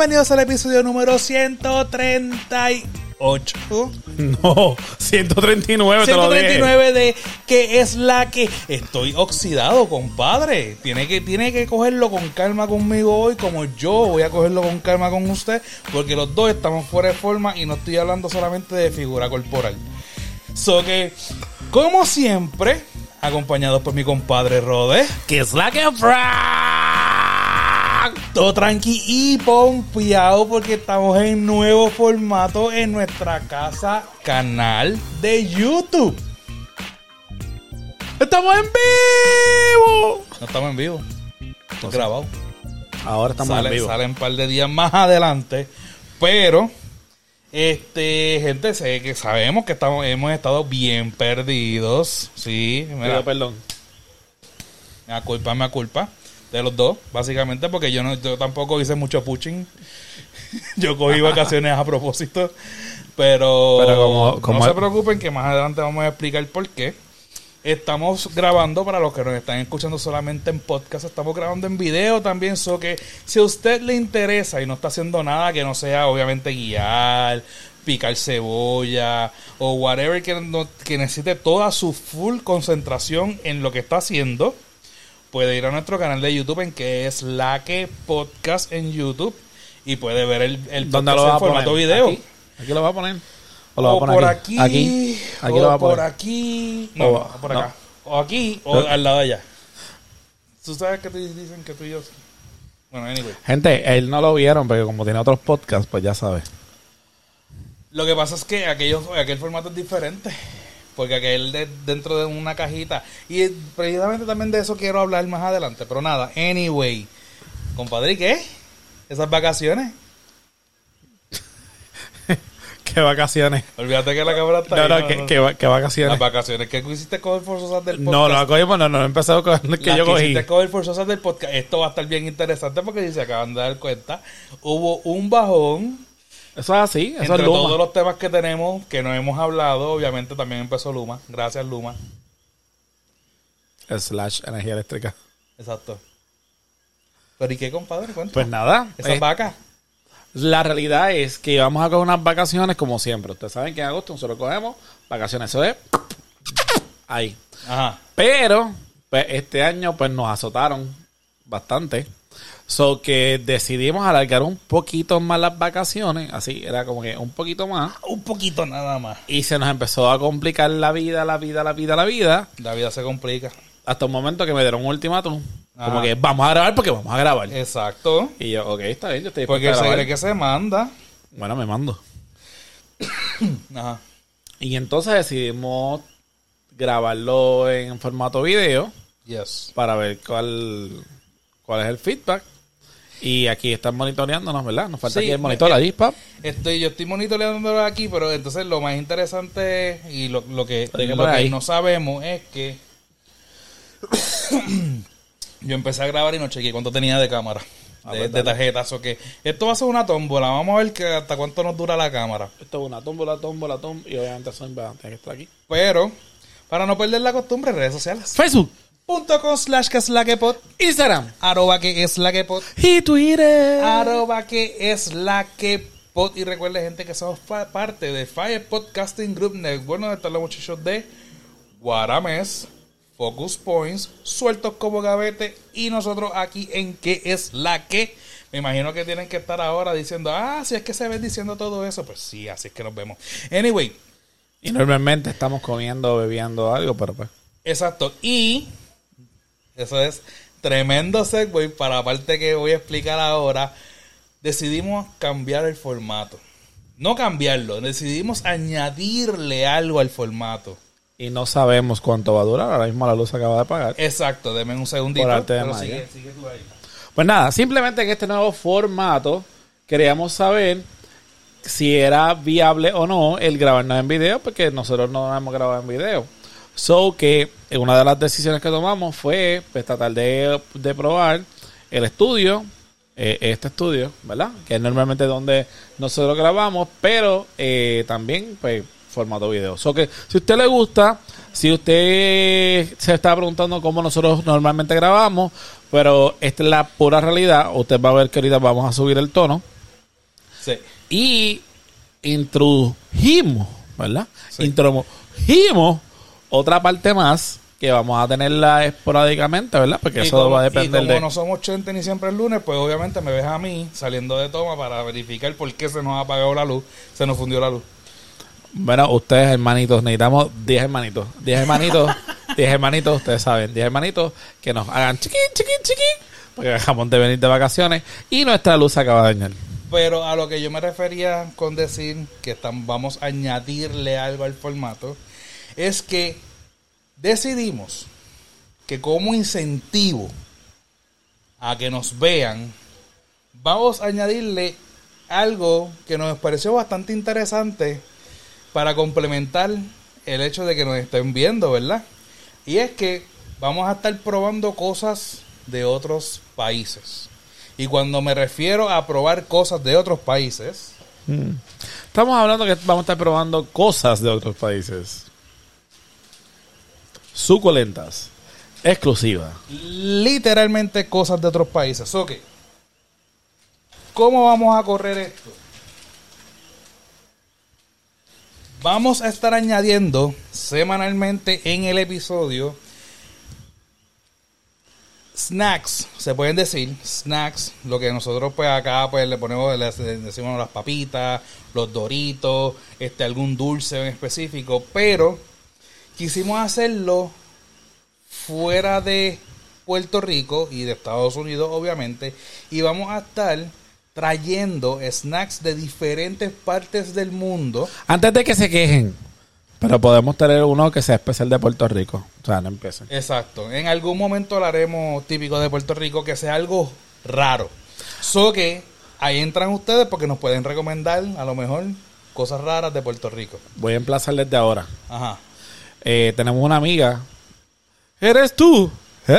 Bienvenidos al episodio número 138. No, 139 te lo dije. 139 de que es la que... Estoy oxidado, compadre. Tiene que cogerlo con calma conmigo hoy, como yo voy a cogerlo con calma con usted, porque los dos estamos fuera de forma y no estoy hablando solamente de figura corporal. So que, como siempre, acompañados por mi compadre Rode, Que es la que Frank. todo tranqui y pompeado porque estamos en nuevo formato en nuestra casa canal de YouTube. ¡Estamos en vivo! No estamos en vivo, estamos grabados. Ahora estamos en vivo. Salen un par de días más adelante, pero gente, sé que sabemos que hemos estado bien perdidos. Sí, mira, Pido perdón. me culpa de los dos, básicamente, porque yo tampoco hice mucho pushing. Yo cogí vacaciones a propósito, pero como no se preocupen que más adelante vamos a explicar por qué. Estamos grabando, para los que nos están escuchando solamente en podcast, estamos grabando en video también, so que si a usted le interesa y no está haciendo nada que no sea obviamente guiar, picar cebolla o whatever que necesite toda su full concentración en lo que está haciendo, puede ir a nuestro canal de YouTube en que es La Que Podcast en YouTube y puede ver el ¿Dónde podcast lo vas en a formato poner? video. ¿Aquí lo vas a poner? ¿O lo vas a O poner por aquí? aquí, Aquí o lo vas a por poner. aquí, O- no, por acá, o aquí, o al lado de allá. Tú sabes que te dicen que tú y yo... Bueno, anyway. Gente, él no lo vieron porque como tiene otros podcasts, pues ya sabes. Lo que pasa es que aquel formato es diferente. Porque aquel dentro de una cajita. Y precisamente también de eso quiero hablar más adelante. Pero nada, anyway. Compadre, ¿y qué? ¿Esas vacaciones? ¿Qué vacaciones? Olvídate que la cámara está No, ahí. no, ¿qué vacaciones? Las vacaciones que hiciste coger forzosas del No, podcast. lo cogimos, no he empezado con el que Las yo que cogí. hiciste coger forzosas del podcast. Esto va a estar bien interesante porque si se acaban de dar cuenta, hubo un bajón. Eso es así, eso Entre es Luma. todos los temas que tenemos, que no hemos hablado, obviamente también empezó Luma. Gracias, Luma. / energía eléctrica. Exacto. Pero ¿y qué, compadre? Cuéntame. Pues nada. Esas vacas. La realidad es que vamos a coger unas vacaciones como siempre. Ustedes saben que en agosto nosotros cogemos vacaciones. Eso es ahí. Ajá. Pero pues, este año pues nos azotaron bastante. So que decidimos alargar un poquito más las vacaciones. Así, era como que un poquito más. Un poquito nada más. Y se nos empezó a complicar la vida. La vida se complica. Hasta un momento que me dieron un ultimátum. Como Ajá. que vamos a grabar porque vamos a grabar. Exacto. Y yo, ok, está bien, yo estoy Porque dispuesto a se grabar. cree que se manda. Bueno, me mando. Ajá. Y entonces decidimos grabarlo en formato video Yes. para ver cuál es el feedback. Y aquí están monitoreándonos, ¿verdad? Nos falta Sí, aquí el monitor, allí, pap. Yo estoy monitoreándolo aquí, pero entonces lo más interesante y lo que por ahí. no sabemos es que yo empecé a grabar y no chequeé cuánto tenía de cámara, de tarjetas o que esto va a ser una tómbola. Vamos a ver que hasta cuánto nos dura la cámara. Esto es una tómbola, y obviamente son tiene que estar aquí. Pero para no perder la costumbre, redes sociales. Facebook, .com/que es la que pod, Instagram @que es la que pod, y Twitter. @que es la que pod. Y recuerde, gente, que somos parte de Fire Podcasting Group Network, donde están los muchachos de Guaramés, Focus Points, sueltos como gavete, y nosotros aquí en que es la que. Me imagino que tienen que estar ahora diciendo, si es que se ven diciendo todo eso. Pues sí, así es que nos vemos. Anyway, Y normalmente estamos comiendo, bebiendo algo, pero pues. exacto. Y eso es tremendo segue para la parte que voy a explicar ahora. Decidimos cambiar el formato. No cambiarlo, decidimos añadirle algo al formato. Y no sabemos cuánto va a durar. Ahora mismo la luz acaba de apagar. Exacto, denme un segundito. Por arte de pero magia. sigue tú ahí. Pues nada, simplemente en este nuevo formato queríamos saber si era viable o no el grabarnos en video, porque nosotros no hemos grabado en video. So que una de las decisiones que tomamos fue pues, tratar de probar el estudio, este estudio, ¿verdad? Que es normalmente donde nosotros grabamos, pero también pues formato video. So que si a usted le gusta, si usted se está preguntando cómo nosotros normalmente grabamos, pero esta es la pura realidad, usted va a ver que ahorita vamos a subir el tono Sí. Y introdujimos, ¿verdad? Sí. Introdujimos otra parte más que vamos a tenerla esporádicamente, ¿verdad? Porque eso va a depender y como de... no somos Chente ni siempre el lunes, pues obviamente me ves a mí saliendo de toma para verificar por qué se nos ha apagado la luz, se nos fundió la luz. Bueno, ustedes, hermanitos, necesitamos 10 hermanitos. 10 hermanitos, 10 hermanitos, ustedes saben, 10 hermanitos que nos hagan chiquín, porque dejamos de venir de vacaciones y nuestra luz se acaba de dañar. Pero a lo que yo me refería con decir que vamos a añadirle algo al formato, es que decidimos que como incentivo a que nos vean, vamos a añadirle algo que nos pareció bastante interesante para complementar el hecho de que nos estén viendo, ¿verdad? Y es que vamos a estar probando cosas de otros países. Y cuando me refiero a probar cosas de otros países... Estamos hablando que vamos a estar probando cosas de otros países. Suculentas. Exclusivas. Literalmente cosas de otros países. Ok. ¿Cómo vamos a correr esto? Vamos a estar añadiendo semanalmente en el episodio snacks, se pueden decir snacks, lo que nosotros pues acá pues le ponemos, le decimos las papitas, los doritos, algún dulce en específico, pero quisimos hacerlo fuera de Puerto Rico y de Estados Unidos obviamente, y vamos a estar trayendo snacks de diferentes partes del mundo. Antes de que se quejen, pero podemos tener uno que sea especial de Puerto Rico. O sea, no empiecen. Exacto. En algún momento lo haremos típico de Puerto Rico, que sea algo raro. So que ahí entran ustedes porque nos pueden recomendar a lo mejor cosas raras de Puerto Rico. Voy a emplazar desde ahora. Ajá. Tenemos una amiga. Eres tú,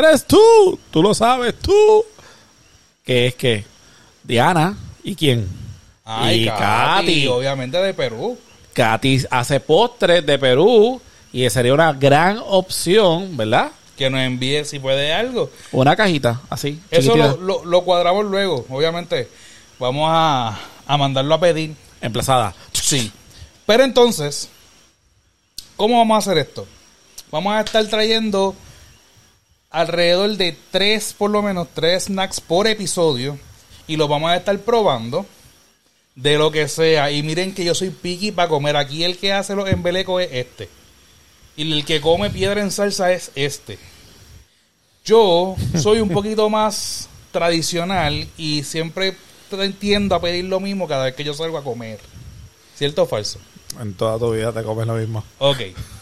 tú lo sabes, tú. Que es que Diana y quién. Ay, y Katy, obviamente de Perú. Katy hace postres de Perú y sería una gran opción, ¿verdad? Que nos envíe si puede algo. Una cajita, así. Eso chiquitita. lo cuadramos luego, obviamente. Vamos a mandarlo a pedir. Emplazada. Sí. Pero entonces, ¿cómo vamos a hacer esto? Vamos a estar trayendo alrededor de por lo menos 3 snacks por episodio. Y los vamos a estar probando de lo que sea. Y miren que yo soy picky para comer. Aquí el que hace los embelecos es este. Y el que come piedra en salsa es este. Yo soy un poquito más tradicional y siempre tiendo a pedir lo mismo cada vez que yo salgo a comer. ¿Cierto o falso? En toda tu vida te comes lo mismo. Ok.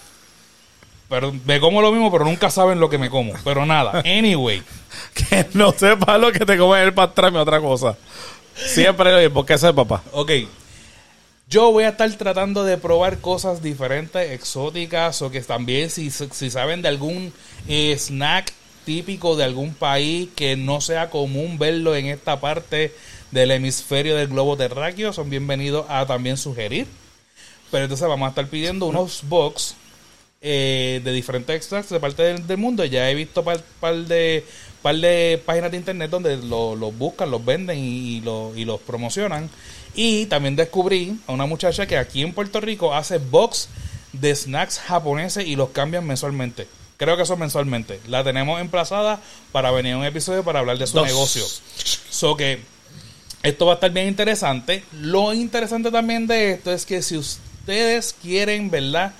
Pero me como lo mismo, pero nunca saben lo que me como. Pero nada. Anyway. Que no sepa lo que te comes el pastrami, otra cosa. Siempre lo mismo, que sepa, papá. Ok. Yo voy a estar tratando de probar cosas diferentes, exóticas, o que también si saben de algún snack típico de algún país que no sea común verlo en esta parte del hemisferio del globo terráqueo, son bienvenidos a también sugerir. Pero entonces vamos a estar pidiendo unos box de diferentes extracts de parte del mundo. Ya he visto par de páginas de internet donde los buscan, los venden y los promocionan. Y también descubrí a una muchacha que aquí en Puerto Rico hace box de snacks japoneses y los cambian mensualmente. Creo que son mensualmente. La tenemos emplazada para venir a un episodio para hablar de su negocio. So que esto va a estar bien interesante. Lo interesante también de esto es que si ustedes quieren, ¿verdad?,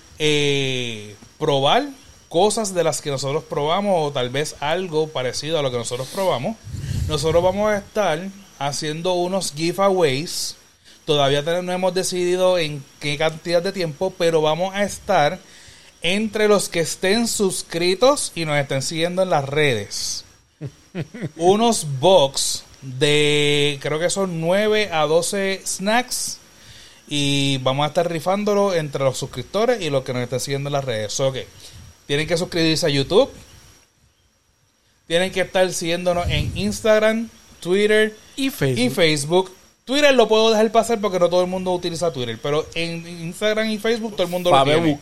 probar cosas de las que nosotros probamos o tal vez algo parecido a lo que nosotros probamos, nosotros vamos a estar haciendo unos giveaways. Todavía no hemos decidido en qué cantidad de tiempo, pero vamos a estar entre los que estén suscritos y nos estén siguiendo en las redes. Unos box de, creo que son 9 a 12 snacks. Y vamos a estar rifándolo entre los suscriptores y los que nos estén siguiendo en las redes. So que tienen que suscribirse a YouTube. Tienen que estar siguiéndonos en Instagram, Twitter y Facebook. Twitter lo puedo dejar pasar porque no todo el mundo utiliza Twitter. Pero en Instagram y Facebook todo el mundo lo tiene.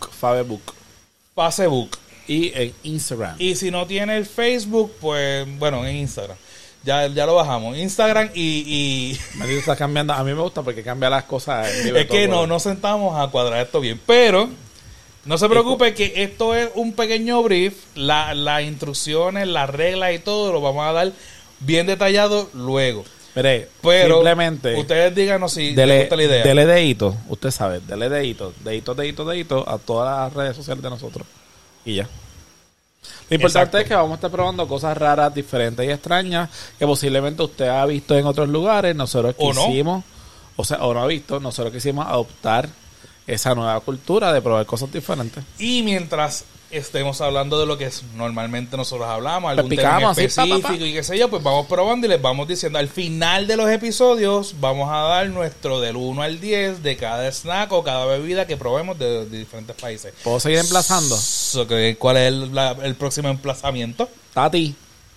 Facebook. Y en Instagram. Y si no tiene el Facebook, pues bueno, en Instagram. Ya lo bajamos. Instagram y Me dice, estás cambiando. A mí me gusta porque cambia las cosas. es que no nos sentamos a cuadrar esto bien. Pero no se preocupe que esto es un pequeño brief. Las instrucciones, las reglas y todo lo vamos a dar bien detallado luego. Mire, Pero simplemente ustedes díganos si les gusta la idea. Dele dedito, usted sabe, dele dedito a todas las redes sociales de nosotros. Y ya. Lo importante Exacto. es que vamos a estar probando cosas raras, diferentes y extrañas que posiblemente usted ha visto en otros lugares. Nosotros O no. quisimos, o no ha visto, nosotros quisimos adoptar esa nueva cultura de probar cosas diferentes. Y mientras estemos hablando de lo que normalmente nosotros hablamos, algún Pues tema en picamos así, específico y qué sé yo, pues vamos probando y les vamos diciendo. Al final de los episodios vamos a dar nuestro del 1 al 10 de cada snack o cada bebida que probemos de diferentes países. ¿Puedo seguir emplazando? ¿Cuál es el próximo emplazamiento? Tati,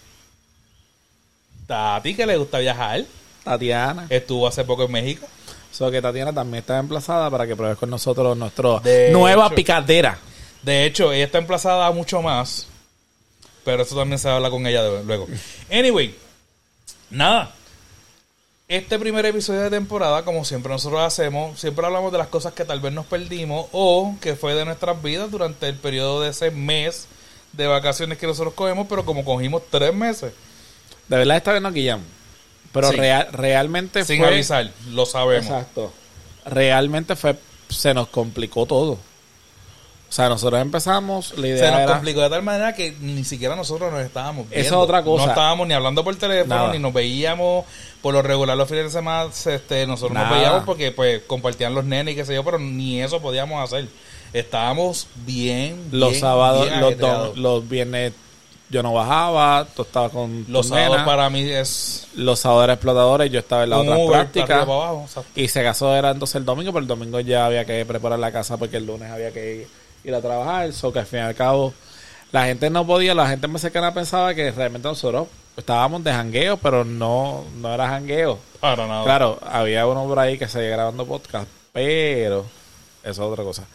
Tati, que le gusta viajar, Tatiana. estuvo hace poco en México. So que Tatiana también está emplazada para que pruebes con nosotros nuestra De nueva hecho. picadera. De hecho, ella está emplazada a mucho más. Pero eso también se habla con ella luego. Anyway, nada. Este primer episodio de temporada, como siempre nosotros hacemos, siempre hablamos de las cosas que tal vez nos perdimos o que fue de nuestras vidas durante el periodo de ese mes de vacaciones que nosotros cogemos, pero como cogimos 3 meses. De verdad esta vez nos guillamos. Pero Sí. realmente Sin fue... avisar, lo sabemos. Exacto. Realmente se nos complicó todo. O sea, nosotros empezamos, la idea Se nos era... complicó de tal manera que ni siquiera nosotros nos estábamos viendo. Esa es otra cosa. No estábamos ni hablando por teléfono, Nada. ni nos veíamos. Por lo regular los fines de semana nosotros Nada. nos veíamos porque pues compartían los nenes y qué sé yo, pero ni eso podíamos hacer. Estábamos bien, Los bien, sábados, bien los, ajetreados. los viernes yo no bajaba, tú estabas con Los tu sábados nena. para mí es Los sábados eran explotadores, yo estaba en la un otra Uber para práctica. arriba, para abajo, exacto. Y se casó era entonces el domingo, pero el domingo ya había que preparar la casa porque el lunes había que ir a trabajar. So que al fin y al cabo la gente no podía, la gente más cercana pensaba que realmente nosotros estábamos de jangueo, pero no era jangueo. Para nada. Claro, había uno por ahí que seguía grabando podcast, pero eso es otra cosa.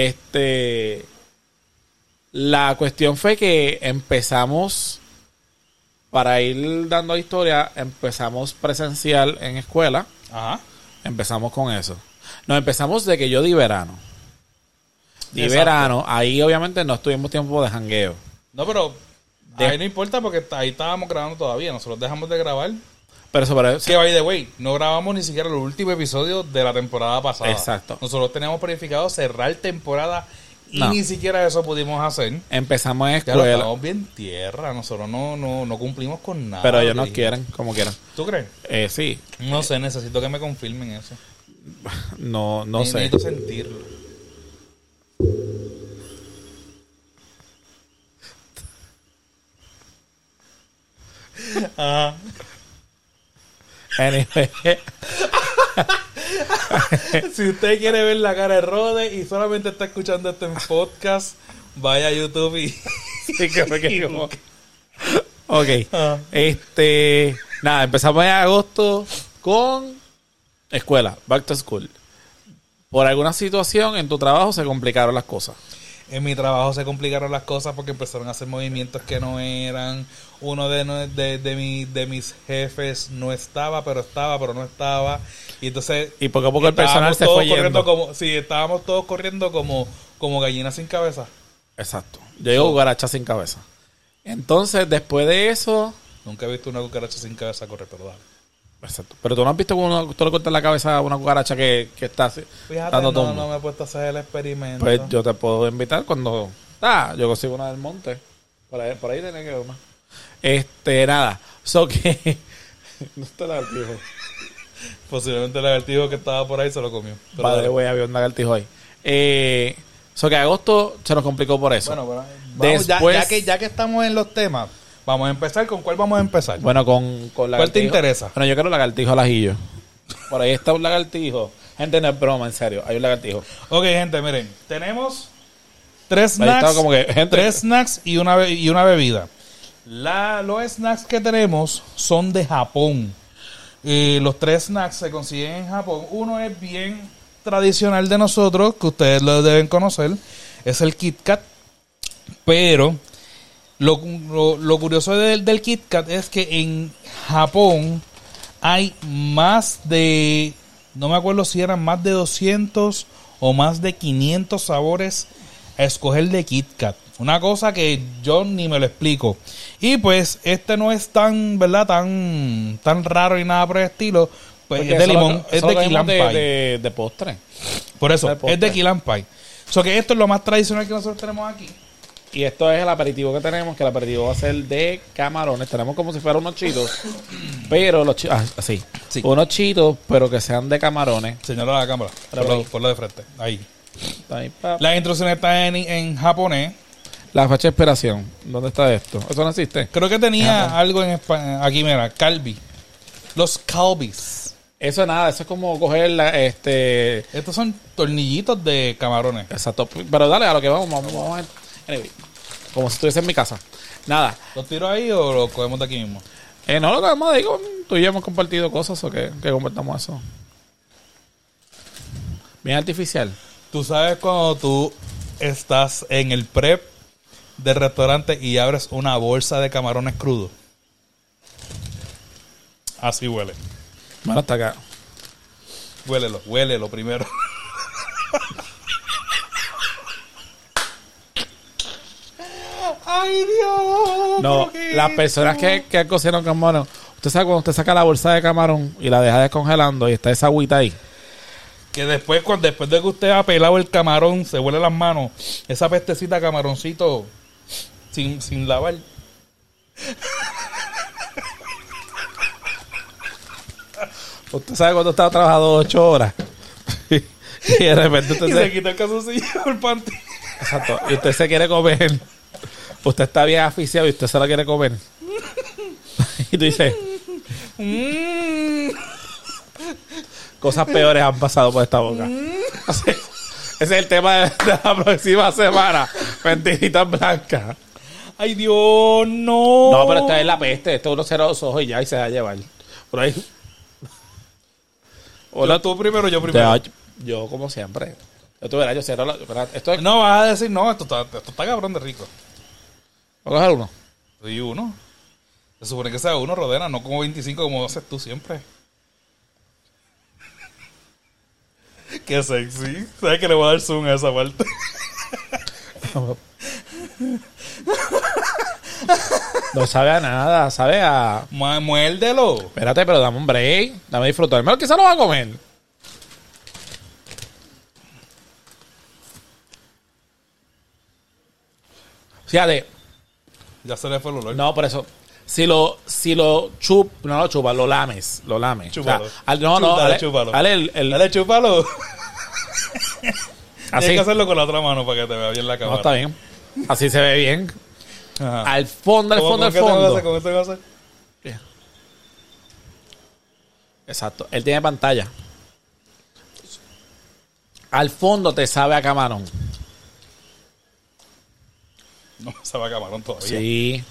La cuestión fue que empezamos, para ir dando historia, empezamos presencial en escuela. Ajá. Empezamos con eso. Nos empezamos de que yo di verano. Di Exacto. verano, ahí obviamente no estuvimos tiempo de jangueo. No, pero ahí no importa porque ahí estábamos grabando todavía. Nosotros dejamos de grabar. Pero eso, pero Que by the way, no grabamos ni siquiera el último episodio de la temporada pasada. Exacto. Nosotros teníamos planificado cerrar temporada y No. ni siquiera eso pudimos hacer. empezamos en Ya lo escuela. estamos bien tierra. Nosotros no cumplimos con nada. Pero ellos nos Dije. quieren, como quieran. ¿Tú crees? Sí, No sé, necesito que me confirmen eso. no sé. Necesito sentirlo. Ajá. Anyway, Si usted quiere ver la cara de Rode y solamente está escuchando esto en podcast, vaya a YouTube y... sí que fue que como- Ok. Ah. Nada, empezamos en agosto con escuela, back to school. Por alguna situación en tu trabajo se complicaron las cosas. En mi trabajo se complicaron las cosas porque empezaron a hacer movimientos que no eran. Uno de mis jefes no estaba, pero no estaba. Y entonces... Y poco a poco el personal estábamos se todos fue corriendo yendo. sí, estábamos todos corriendo como gallinas sin cabeza. Exacto. Yo digo cucaracha sin cabeza. Entonces, después de eso... Nunca he visto una cucaracha sin cabeza correr, pero dale. Exacto. Pero tú no has visto cuando tú le cortas la cabeza a una cucaracha que está Fíjate, dando no tumbo. me he puesto a hacer el experimento. Pues yo te puedo invitar cuando... yo consigo una del monte. Por ahí tiene que ver una. Nada. So que... no está el lagartijo. Posiblemente el lagartijo que estaba por ahí se lo comió. Pero Padre, dale. güey, había un lagartijo ahí. So que agosto se nos complicó por eso. Bueno, vamos, Después- ya que estamos en los temas, vamos a empezar. ¿Con cuál vamos a empezar? Bueno, con lagartijo. ¿Cuál te interesa? Bueno, yo quiero lagartijo al ajillo. Por ahí está un lagartijo. Gente, no es broma, en serio. Hay un lagartijo. Ok, gente, miren. Tenemos 3 Ahí está snacks, como que, gente- 3 snacks y una bebida. Los snacks que tenemos son de Japón. Los 3 snacks se consiguen en Japón. Uno es bien tradicional de nosotros, que ustedes lo deben conocer. Es el Kit Kat. Pero Lo curioso del Kit Kat es que en Japón hay más de, no me acuerdo si eran más de 200 o más de 500 sabores a escoger de Kit Kat. Una cosa que yo ni me lo explico. Y pues este no es tan, ¿verdad? Tan raro y nada por el estilo. Pues Porque es de limón, eso es lo de vemos key lime pie. de postre. Por eso, de postre. es de key lime pie. So que esto es lo más tradicional que nosotros tenemos aquí. Y esto es el aperitivo que tenemos, que el aperitivo va a ser de camarones. Tenemos como si fueran unos chitos, pero los chitos, así. Sí. Unos chitos, pero que sean de camarones. Señala la cámara, por lo de frente. Ahí. Ahí, pa. Las instrucciones están en japonés. La fecha de expiración. ¿Dónde está esto? Eso no existe. Creo que tenía Ajá. algo en español. Aquí, mira, Calbi. Los Calbis. Eso es nada, eso es como coger Estos son tornillitos de camarones. Exacto. Pero dale, a lo que vamos a ver. Anyway, como si estuviese en mi casa. Nada. ¿Los tiro ahí o los cogemos de aquí mismo? No, lo que vamos a decir, tú y yo hemos compartido cosas o que compartamos eso. Bien artificial. Tú sabes cuando tú estás en el prep del restaurante y abres una bolsa de camarones crudos. Así huele. Bueno, hasta acá. Huélelo primero. ¡Ay, Dios! No, ¿pero qué las es personas esto? que cocinan camarón, usted sabe cuando usted saca la bolsa de camarón y la deja descongelando y está esa agüita ahí. Que después de que usted ha pelado el camarón, se huele las manos, esa pestecita de camaroncito sin lavar. Usted sabe cuando está trabajando 8 horas y de repente usted Y se quita el calzoncillo el panty. Exacto, y usted se quiere comer. Usted está bien aficiado y usted se la quiere comer. Y tú dices, cosas peores han pasado por esta boca. Ese es el tema de la próxima semana. Mentiritas blancas. ¡Ay, Dios, no! No, pero esta es la peste. Esto uno cierra los ojos y ya y se va a llevar. Por ahí. Hola, tú primero, yo primero. Yo como siempre. Yo verás, yo cierro la... Esto es... No, vas a decir, no, esto está cabrón de rico. ¿Voy a coger uno? Soy uno. Se supone que sea uno, Rodena, no como 25 como haces tú siempre. Qué sexy. ¿Sabes que le voy a dar zoom a esa parte? No sabe a nada, sabe a... Muérdelo. Espérate, pero dame un break. Dame disfrutar. Mejor quizá lo va a comer. Fíjate. Ya se le fue el olor. No, por eso. Si lo chupas, no lo chupas, lo lames. Lo lames. Chúpalo. O sea, no, Dale, dale, chúpalo. dale Dale, chúpalo. así. Tienes que hacerlo con la otra mano para que te vea bien la No, cámara. está bien. Así se ve bien. Ajá. Al fondo, al ¿Cómo- fondo, al ¿Cómo fondo. qué te vas a hacer? Exacto. Él tiene pantalla. Al fondo te sabe a camarón. No, se va a camarón todavía. Sí.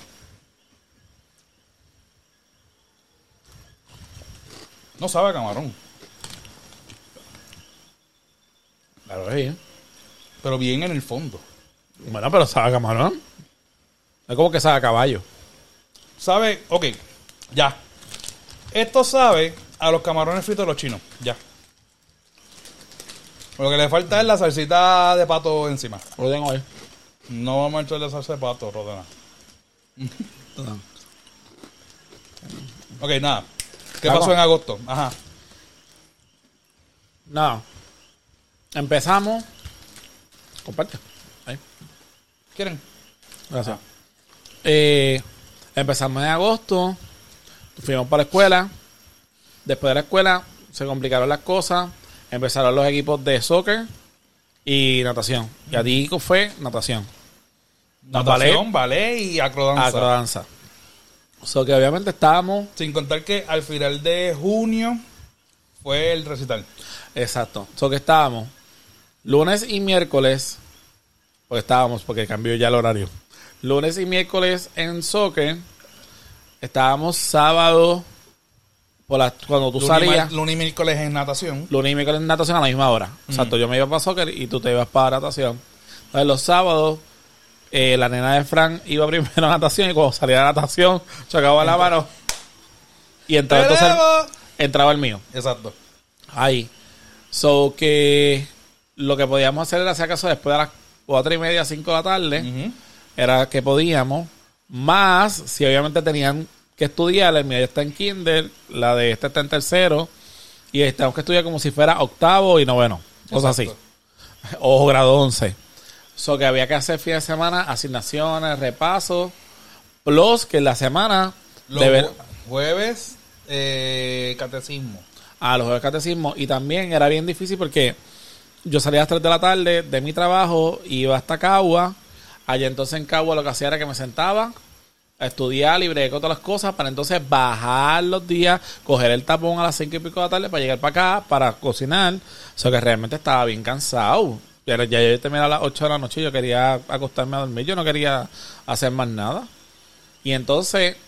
No sabe a camarón. Claro, sí. Pero bien en el fondo. Bueno, pero sabe a camarón. Es como que sabe a caballo. Sabe, ok, ya. Esto sabe a los camarones fritos de los chinos. Ya. Lo que le falta es la salsita de pato encima. Lo tengo ahí. No vamos a echarle salsa de pato, Rodena. Ok, nada. ¿Qué Vamos. pasó en agosto? Ajá. No. Empezamos. Comparte. Ahí. ¿Quieren? Gracias. Empezamos en agosto. Fuimos para la escuela. Después de la escuela se complicaron las cosas. Empezaron los equipos de soccer y natación. Y a ti fue natación. Natación, ballet y acrodanza. Acrodanza. So que obviamente estábamos. Sin contar que al final de junio fue el recital. Exacto. So que estábamos lunes y miércoles. Porque cambió ya el horario. Lunes y miércoles en soccer. Estábamos sábado. Cuando tú salías. Lunes y miércoles en natación. Lunes y miércoles en natación a la misma hora. Exacto. Yo me iba para soccer y tú te ibas para natación. Entonces los sábados la nena de Frank iba primero a natación y cuando salía de natación chocaba la mano y entraba, entonces entraba el mío. Exacto. Ahí. So que lo que podíamos hacer era, si acaso, después de las 4:30, 5 de la tarde, era que podíamos, más si obviamente tenían que estudiar, el mío ya está en kinder, la de este está en tercero, y tenemos que estudiar como si fuera octavo y noveno, cosas así. O grado 11. So que había que hacer fin de semana, asignaciones, repasos, plus que en la semana... Jueves, catecismo. Los jueves catecismo. Y también era bien difícil porque yo salía a las 3 de la tarde de mi trabajo, iba hasta Cagua. Allá entonces en Cagua lo que hacía era que me sentaba a estudiar y bregué con todas las cosas para entonces bajar los días, coger el tapón a las 5 y pico de la tarde para llegar para acá, para cocinar. O sea que realmente estaba bien cansado. Ya yo terminé a las 8 de la noche y yo quería acostarme a dormir. Yo no quería hacer más nada. Y entonces,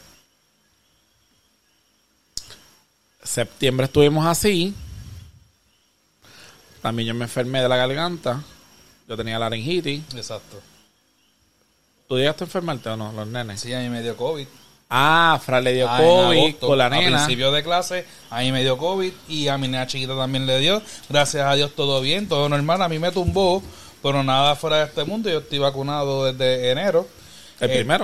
septiembre estuvimos así. También yo me enfermé de la garganta. Yo tenía laringitis. Exacto. ¿Tú llegaste a enfermarte o no, los nenes? Sí, a mí me dio COVID. Fran le dio COVID agosto, con la nena. A principio de clase, a mí me dio COVID y a mi nena chiquita también le dio. Gracias a Dios todo bien, todo normal. A mí me tumbó, pero nada fuera de este mundo. Yo estoy vacunado desde enero. ¿El primero?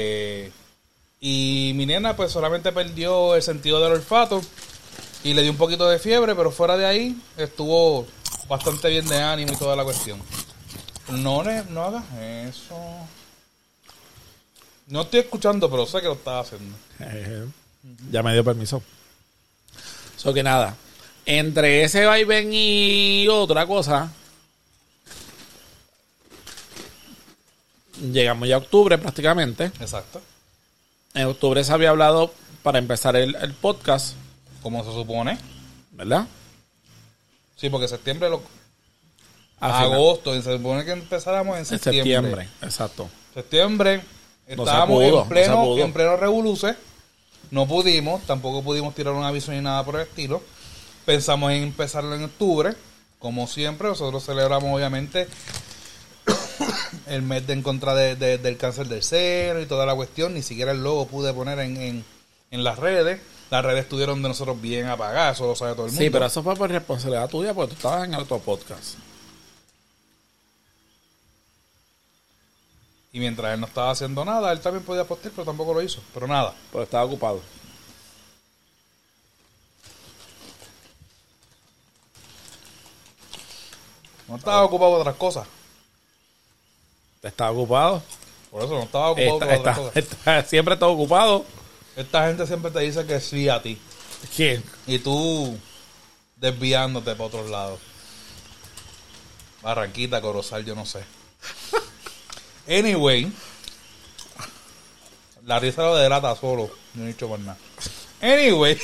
Y mi nena pues solamente perdió el sentido del olfato y le dio un poquito de fiebre, pero fuera de ahí estuvo bastante bien de ánimo y toda la cuestión. No hagas eso. No estoy escuchando, pero sé que lo estás haciendo. Ya me dio permiso. So que nada, entre ese vaivén y otra cosa, llegamos ya a octubre prácticamente. Exacto. En octubre se había hablado para empezar el podcast. Como se supone. ¿Verdad? Sí, porque septiembre Al agosto, y se supone que empezáramos en septiembre. Exacto. Septiembre, No estábamos se pudo, en pleno revoluce. No pudimos, tampoco pudimos tirar un aviso ni nada por el estilo. Pensamos en empezarlo en octubre. Como siempre, nosotros celebramos obviamente el mes de en contra del cáncer del seno y toda la cuestión. Ni siquiera el logo pude poner en las redes. Las redes estuvieron de nosotros bien apagadas, eso lo sabe todo el mundo. Sí, pero eso fue por responsabilidad tuya porque tú estabas en el otro podcast. Y mientras él no estaba haciendo nada, él también podía postar, pero tampoco lo hizo. Pero nada. Pero estaba ocupado. No estaba ocupado de otras cosas. ¿Estaba ocupado? Por eso no estaba ocupado de otras cosas. Siempre está ocupado. Esta gente siempre te dice que sí a ti. ¿Quién? Y tú desviándote para otros lados. Barranquita, Corozal, yo no sé. Anyway. La risa lo delata solo. No he dicho por nada. Anyway.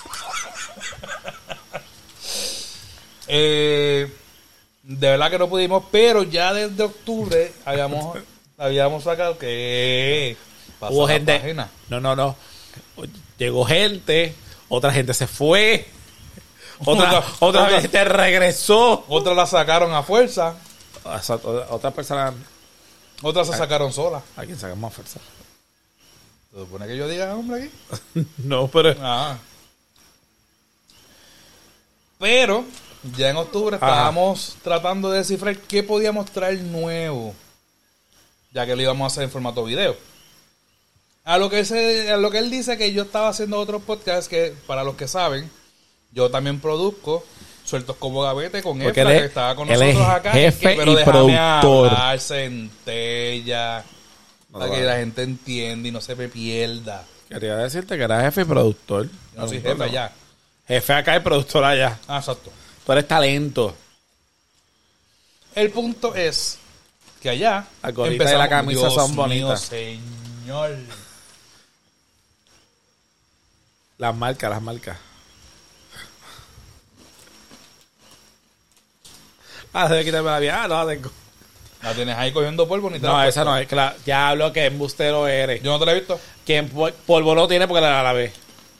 De verdad que no pudimos, pero ya desde octubre habíamos sacado que hubo gente. Página. No. Llegó gente, otra gente se fue, otra gente regresó. Otras la sacaron a fuerza. Otras personas. Otras se sacaron solas. ¿A quién sacamos a fuerza? ¿Se supone que yo diga hombre aquí? No, pero. Pero ya en octubre estábamos tratando de descifrar qué podíamos traer nuevo, ya que lo íbamos a hacer en formato video. A lo que él dice que yo estaba haciendo otros podcasts que, para los que saben, yo también produzco Sueltos como Gavete con Efra, que estaba con nosotros acá. Jefe pero y déjame productor. hablar, centella, para que la gente entienda y no se me pierda. Quería decirte que era jefe y productor. Yo no soy jefe allá. Jefe acá y productor allá. Exacto. Tú eres talento. El punto es que allá las gorritas de la camisa son bonitas. Señor. Las marcas. Debe quitarme la vida. No la tengo. La tienes ahí cogiendo polvo ni te No, la esa no es. Claro, ya hablo que embustero eres. Yo no te la he visto. Quien polvo no tiene porque la lavé.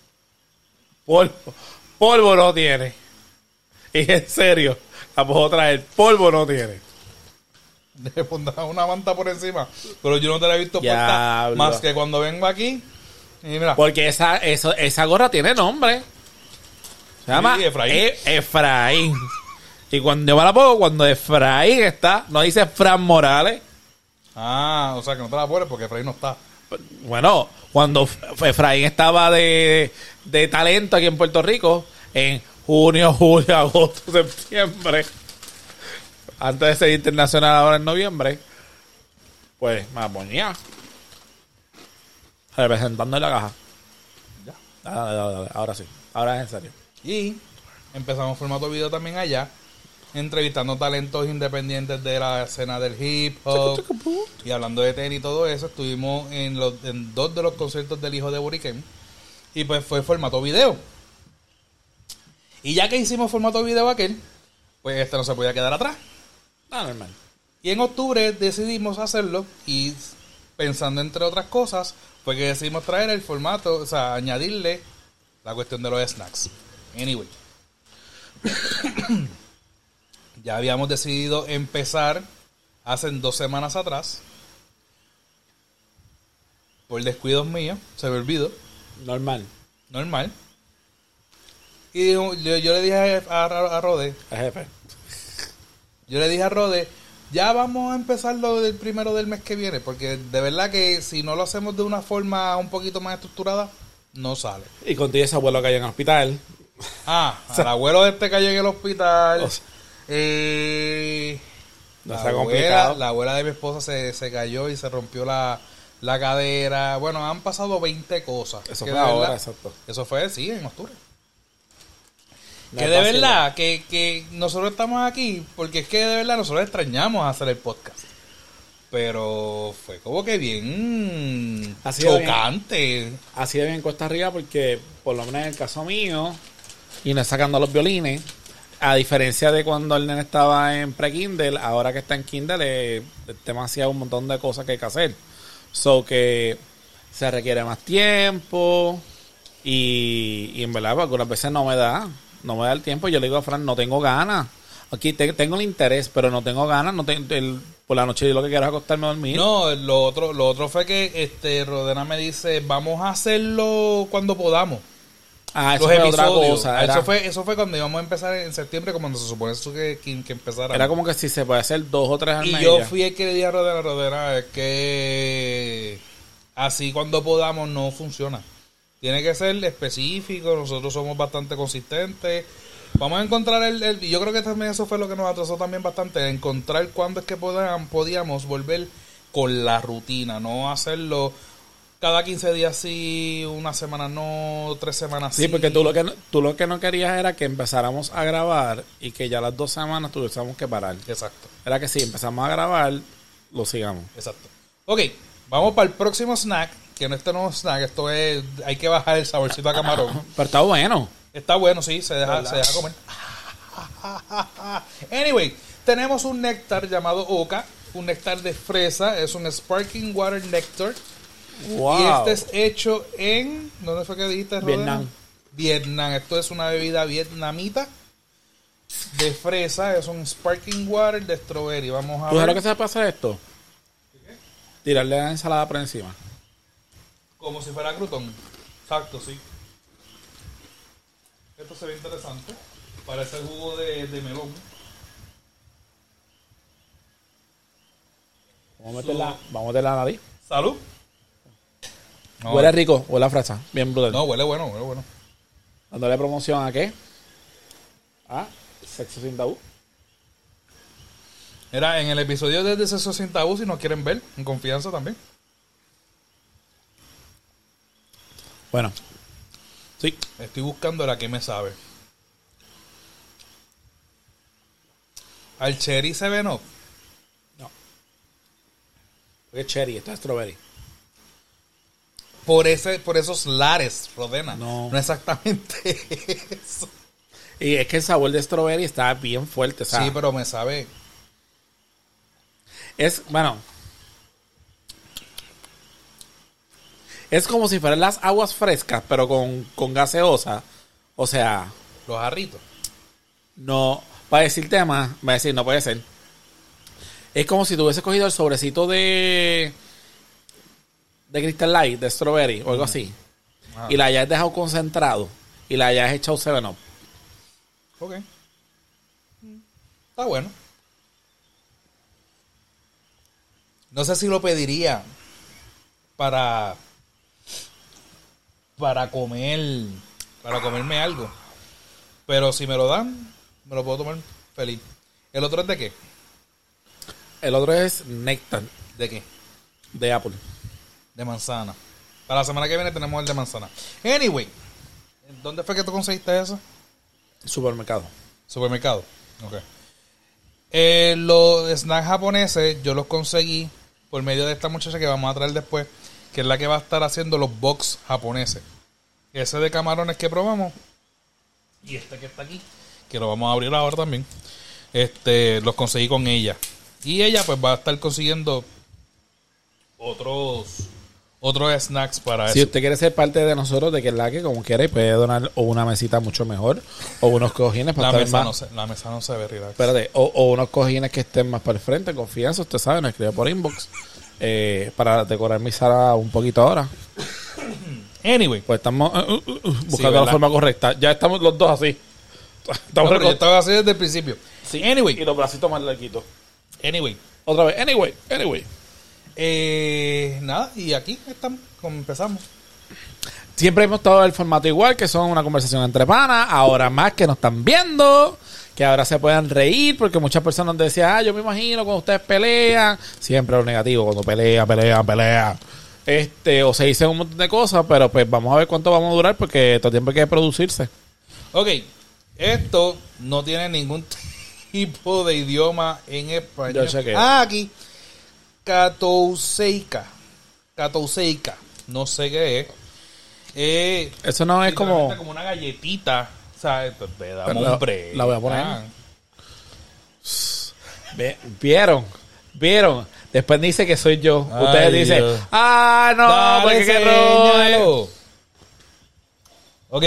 Polvo no tiene. Y en serio, la puedo traer. Polvo no tiene. Le pondrá una manta por encima. Pero yo no te la he visto puesta más que cuando vengo aquí. Y mira. Porque esa gorra tiene nombre. Se llama Efraín. Y cuando yo me la pongo, cuando Efraín está, no dice Fran Morales. Ah, o sea que no te la pones porque Efraín no está. Bueno, cuando Efraín estaba de talento aquí en Puerto Rico, en junio, julio, agosto, septiembre, antes de ser internacional ahora en noviembre, pues me la ponía representando en la caja. Ya. Dale, ahora sí, ahora es en serio. Y empezamos formato video también allá, entrevistando talentos independientes de la escena del hip hop y hablando de tenis y todo eso. Estuvimos en 2 de los conciertos del hijo de Boriken y pues fue formato video. Y ya que hicimos formato video aquel, pues este no se podía quedar atrás. Normal. Y en octubre decidimos hacerlo y pensando entre otras cosas fue que decidimos traer el formato, o sea, añadirle la cuestión de los snacks. Anyway. Ya habíamos decidido empezar hace 2 semanas atrás. Por descuidos míos, se me olvidó. Normal. Y yo le dije a Rode. El jefe. Yo le dije a Rode, ya vamos a empezar lo del primero del mes que viene. Porque de verdad que si no lo hacemos de una forma un poquito más estructurada, no sale. Y contigo ese abuelo que hay en el hospital. El abuelo de este cayó en el hospital. O sea, no sea la complicado. la abuela de mi esposa se cayó y se rompió la cadera. Bueno, han pasado 20 cosas. Eso que fue de ahora, verdad, exacto. Eso fue, sí, en octubre. No Que es de fácil. verdad, que nosotros estamos aquí porque es que de verdad nosotros extrañamos hacer el podcast. Pero fue como que bien Ha sido chocante. Así de bien cuesta arriba porque, por lo menos en el caso mío, y no es sacando los violines, a diferencia de cuando el nene estaba en pre-Kindle, ahora que está en Kindle, es demasiado un montón de cosas que hay que hacer. So que se requiere más tiempo y en verdad algunas veces no me da el tiempo. Yo le digo a Fran, no tengo ganas. Aquí tengo el interés, pero no tengo ganas. Por la noche yo lo que quiero es acostarme a dormir. No, lo otro fue que Rodena me dice, vamos a hacerlo cuando podamos. Ah, eso Los fue otra episodios. cosa. Eso fue cuando íbamos a empezar en septiembre, como se supone eso que empezara. Era como que si se puede hacer 2 o 3 al mes. Y yo fui el que le dije a Rodena, es que así cuando podamos no funciona. Tiene que ser específico, nosotros somos bastante consistentes. Vamos a encontrar yo creo que también eso fue lo que nos atrasó también bastante, encontrar cuándo es que podíamos volver con la rutina, no hacerlo cada 15 días sí, una semana no, 3 semanas sí. Sí, porque tú lo que no querías era que empezáramos a grabar y que ya las 2 semanas tuviésemos que parar. Exacto. Era que si empezamos a grabar, lo sigamos. Exacto. Ok, vamos para el próximo snack, que no este nuevo snack, esto es, hay que bajar el saborcito a camarón. Pero está bueno. Está bueno, sí, se deja comer. Anyway, tenemos un néctar llamado Oka, un néctar de fresa, es un sparkling water nectar. Wow. Y este es hecho en, ¿dónde fue que dijiste, Rodena? Vietnam. Esto es una bebida vietnamita de fresa, es un sparkling water de strawberry. Vamos a ¿Tú ver. sabes lo que se pasa esto? Tirarle la ensalada por encima. Como si fuera crutón. Exacto, sí. Esto se ve interesante. Parece el jugo de melón. Vamos a meter la nariz. Salud. No, Huele rico, huele a fresa. Bien brutal. no, huele bueno, huele bueno. Dándole promoción a qué? A Sexo Sin Tabú. Era en el episodio de Sexo Sin Tabú, si nos quieren ver, en confianza también. Bueno. Sí. Estoy buscando la que me sabe. Al cherry se ven up. No. Porque es cherry, esto es strawberry. Por esos lares, Rodena. No. No exactamente eso. Y es que el sabor de strawberry está bien fuerte, ¿sabes? Sí, pero me sabe. Bueno. Es como si fueran las aguas frescas, pero con gaseosa. O sea, Los jarritos. no. Para decirte más, va a decir, no puede ser. Es como si tú hubieses cogido el sobrecito de Crystal Light, de Strawberry o algo así. Ah. Y la hayas dejado concentrado. Y la hayas echado 7-Up. Ok. Está bueno. No sé si lo pediría para comerme algo. Pero si me lo dan, me lo puedo tomar feliz. ¿El otro es de qué? El otro es Nectar ¿De qué? de Apple. De manzana. Para la semana que viene tenemos el de manzana. Anyway, ¿dónde fue que tú conseguiste eso? Supermercado. Supermercado. Ok. Los snacks japoneses yo los conseguí por medio de esta muchacha que vamos a traer después, que es la que va a estar haciendo los box japoneses. Ese de camarones que probamos y este que está aquí, que lo vamos a abrir ahora también. Los conseguí con ella. Y ella pues va a estar consiguiendo otros snacks para Si eso. usted quiere ser parte de nosotros, de que es la que como quiere, puede donar o una mesita mucho mejor, o unos cojines para La estar mesa, más. la mesa no se ve relax. Espérate, o unos cojines que estén más para el frente, confianza, usted sabe, nos escribe por inbox. Para decorar mi sala un poquito ahora. Anyway. Pues estamos buscando ¿verdad? la forma correcta. Ya estamos los dos así. No, Estamos pero yo estaba así desde el principio. Sí. Anyway. Y los bracitos más larguitos. Anyway. Otra vez. Anyway. Nada, y aquí estamos, como empezamos. Siempre hemos estado el formato igual, que son una conversación entre panas. Ahora más que nos están viendo, que ahora se puedan reír, porque muchas personas decían, yo me imagino cuando ustedes pelean. Siempre lo negativo, cuando pelean. O se dicen un montón de cosas, pero pues vamos a ver cuánto vamos a durar, porque todo tiempo hay que producirse. Ok, esto no tiene ningún tipo de idioma en español. Yo sé que- Aquí. Katouseika. No sé qué es. Eso no es como... Literalmente como una galletita. O sea, dame La- un break. la voy a poner. Ah. ¿Vieron? Después dice que soy yo. Ay, Ustedes dicen, Dios. no, Dale, porque qué rollo. señalo. Ok.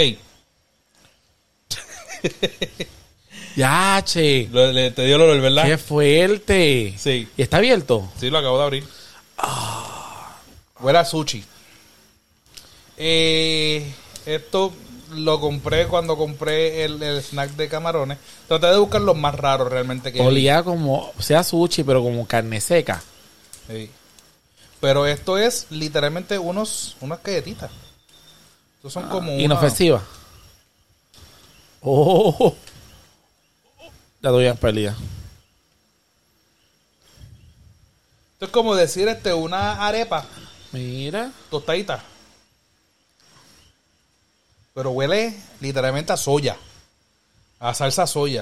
Ya, che. Te dio el olor, ¿verdad? Qué fuerte. Sí. ¿Y está abierto? Sí, lo acabo de abrir. Huele a sushi. Esto lo compré cuando compré el snack de camarones. Traté de buscar los más raros realmente que Olía como, sea sushi, pero como carne seca. Sí. Pero esto es literalmente unas galletitas. Estos son como una... Inofensiva. Oh. Ya doy en pérdida. Esto es como decir una arepa Mira. tostadita. Pero huele literalmente a soya. A salsa soya.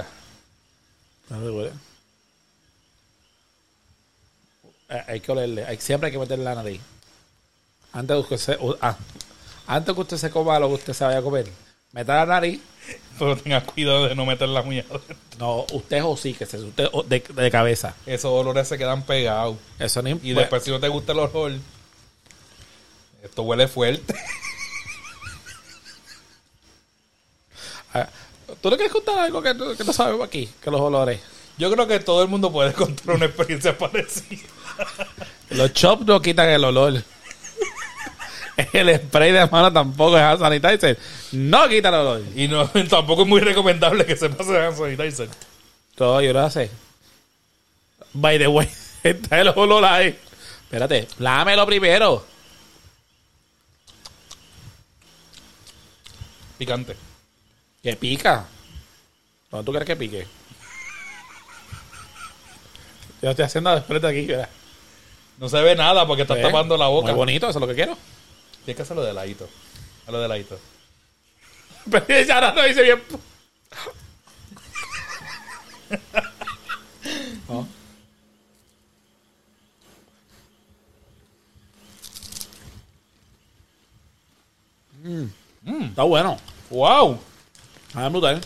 Hay que olerle. Siempre hay que meterle la nariz. Antes que usted se coma lo que usted se vaya a comer. Meta la nariz. Pero tenga cuidado de no meter la uña adentro. No, usted hocíquese. Usted de cabeza. Esos olores se quedan pegados. Eso ni... Y después si no te gusta el olor, esto huele fuerte. ¿Tú no quieres contar algo que no sabemos aquí? Que los olores. Yo creo que todo el mundo puede contar una experiencia parecida. Los chops no quitan el olor. El spray de mano tampoco es hand sanitizer. No quita el olor. Y no, tampoco es muy recomendable que se pase hand sanitizer. Todo yo lo sé. By the way, está el olor ahí. Espérate, lámelo primero. Picante. Que pica. ¿Dónde tú quieres que pique? Yo estoy haciendo de frente aquí, ¿verdad? No se ve nada porque estás ¿Ves? tapando la boca. Muy bonito, eso es lo que quiero. Tienes que hacerlo de ladito. Hazlo de ladito. Pero ya no lo hice bien. ¿No? Está bueno. ¡Wow! Está brutal.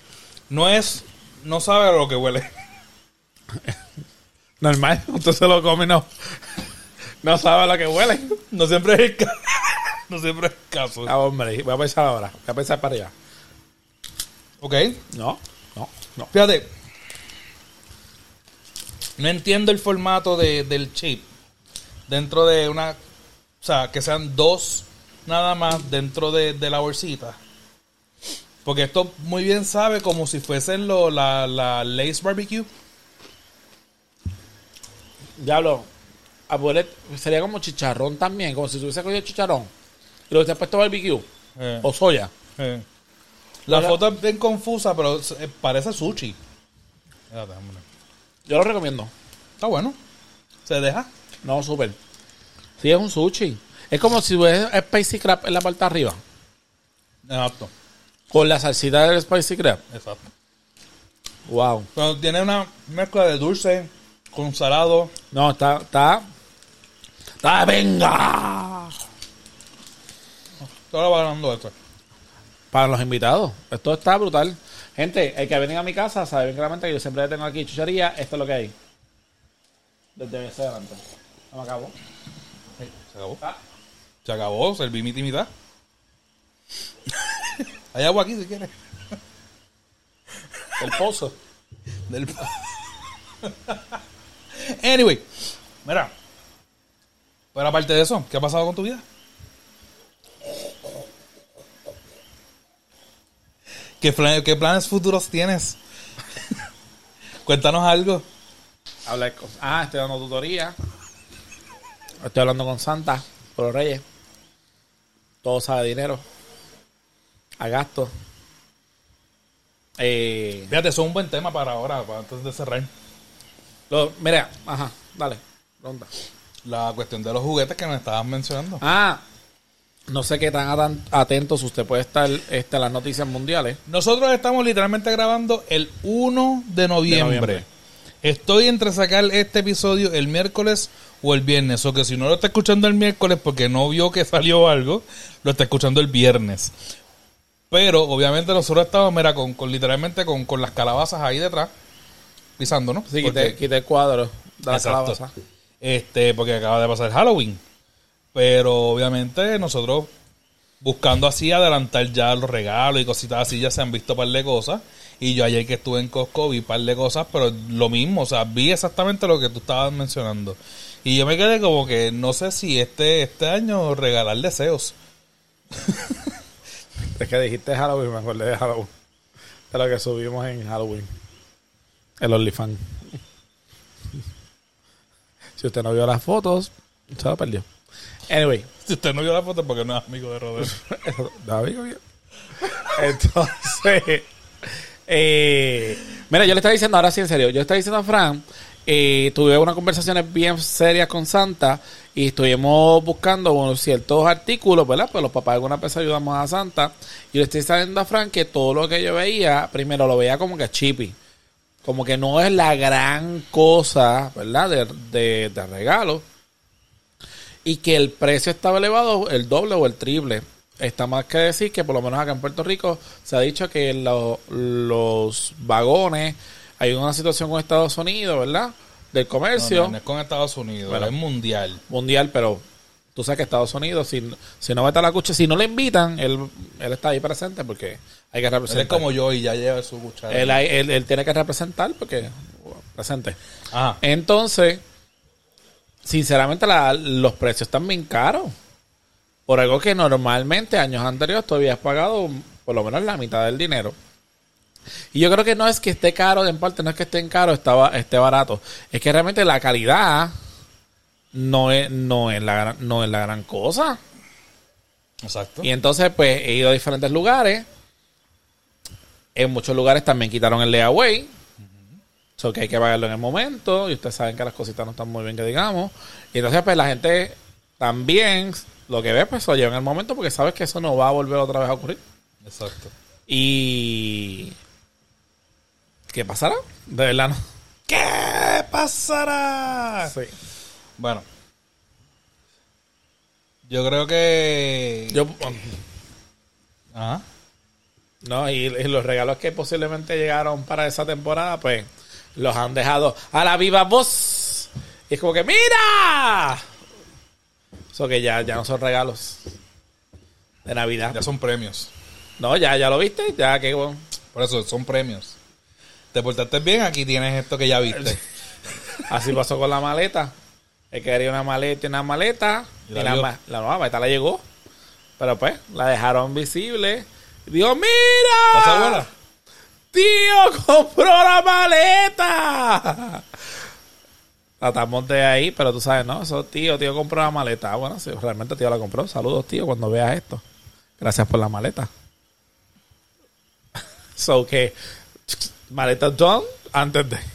No sabe a lo que huele. Normal, entonces lo come no. No sabe a lo que huele. No siempre es el caso. No siempre es el caso. Ah, hombre, voy a pensar ahora. Voy a pensar para allá. Ok. No. Fíjate. No entiendo el formato del chip dentro de una... O sea, que sean dos nada más dentro de la bolsita. Porque esto muy bien sabe como si fuesen la Lay's Barbecue. Diablo, abuelo, sería como chicharrón también, como si tuviese cogido chicharrón. Y lo hubiese puesto barbecue o soya. La foto es bien confusa, pero parece sushi. Espérate, hombre. Yo lo recomiendo. Está bueno. ¿Se deja? No, súper. Sí, es un sushi. Es como si hubiese spicy crab en la parte de arriba. Exacto. Con la salsita del spicy crab. Exacto. Wow. Pero tiene una mezcla de dulce con salado. No, está venga. Ahora va ganando esto. Para los invitados. Esto está brutal. Gente, el que venga a mi casa sabe bien claramente que yo siempre tengo aquí chuchería. Esto es lo que hay. Desde ese adelante. No me acabo. Se acabó. Ah. Se acabó. Serví mi intimidad. Hay agua aquí si quieres. El pozo. Del... Anyway. Mira. Pero aparte de eso, ¿qué ha pasado con tu vida? ¿Qué planes futuros tienes? Cuéntanos algo. Estoy dando tutoría. Estoy hablando con Santa por los Reyes. Todo sabe dinero. A gasto. Fíjate, eso es un buen tema para ahora, para antes de cerrar. Mira, dale. Ronda. La cuestión de los juguetes que nos estabas mencionando. No sé qué tan atentos usted puede estar a las noticias mundiales. Nosotros estamos literalmente grabando el 1 de noviembre. Estoy entre sacar este episodio el miércoles o el viernes. O que si no lo está escuchando el miércoles porque no vio que salió algo, lo está escuchando el viernes. Pero obviamente nosotros estamos, mira, literalmente con las calabazas ahí detrás, pisando, ¿no? Sí, quité el cuadro de la calabaza. Porque acaba de pasar Halloween. Pero obviamente nosotros buscando así adelantar ya los regalos y cositas así, ya se han visto un par de cosas. Y yo ayer que estuve en Costco vi un par de cosas, pero lo mismo, o sea, vi exactamente lo que tú estabas mencionando. Y yo me quedé como que no sé si este año regalar deseos. Es que dijiste Halloween, me acordé de Halloween. De lo que subimos en Halloween. El OnlyFans. Si usted no vio las fotos, se lo perdió. Anyway. Si usted no vio la foto porque no es amigo de Roberto. No, amigo mío. Entonces, mira, yo le estaba diciendo, ahora sí en serio, yo le estaba diciendo a Fran, tuve unas conversaciones bien serias con Santa y estuvimos buscando ciertos artículos, ¿verdad? Pues los papás algunas veces ayudamos a Santa y le estoy diciendo a Fran que todo lo que yo veía, primero lo veía como que chippy. Como que no es la gran cosa, ¿verdad? De regalo. Y que el precio estaba elevado, el doble o el triple. Está más que decir que por lo menos acá en Puerto Rico se ha dicho que los vagones, hay una situación con Estados Unidos, ¿verdad? Del comercio. No es con Estados Unidos, bueno, es mundial. Mundial, pero tú sabes que Estados Unidos, si no va a estar la cuchara, si no le invitan, él está ahí presente porque hay que representar. Él es como yo y ya lleva su cuchara. Él tiene que representar porque presente. Ajá. Entonces, sinceramente los precios están bien caros. Por algo que normalmente años anteriores tú habías pagado por lo menos la mitad del dinero. Y yo creo que no es que esté caro, en parte no es que esté caro, esté barato. Es que realmente la calidad no es la gran cosa. Exacto. Y entonces pues he ido a diferentes lugares. En muchos lugares también quitaron el layaway. So que hay que pagarlo en el momento. Y ustedes saben que las cositas no están muy bien que digamos. Y entonces pues la gente también lo que ve pues lo lleva en el momento porque sabes que eso no va a volver otra vez a ocurrir. Exacto. Y ¿qué pasará? De verdad no. ¿Qué pasará? Sí. Bueno. Yo creo que... Ajá. No, y los regalos que posiblemente llegaron para esa temporada, pues los han dejado a la viva voz. Y es como que ¡mira! Eso que ya no son regalos de Navidad. Ya son premios. No, ya lo viste, ya que bueno. Por eso son premios. Te portaste bien, aquí tienes esto que ya viste. Así pasó con la maleta. Él quería una maleta y una maleta. Y Y la la vio. nueva maleta la llegó. Pero pues, la dejaron visible. Digo, ¿Vas ¡mira! abuela? ¡Tío, compró la maleta! Tratamos de ahí, pero tú sabes, ¿no? Eso, tío compró la maleta. Ah, bueno, sí, realmente tío la compró. Saludos, tío, cuando veas esto. Gracias por la maleta. So que, maleta done antes de...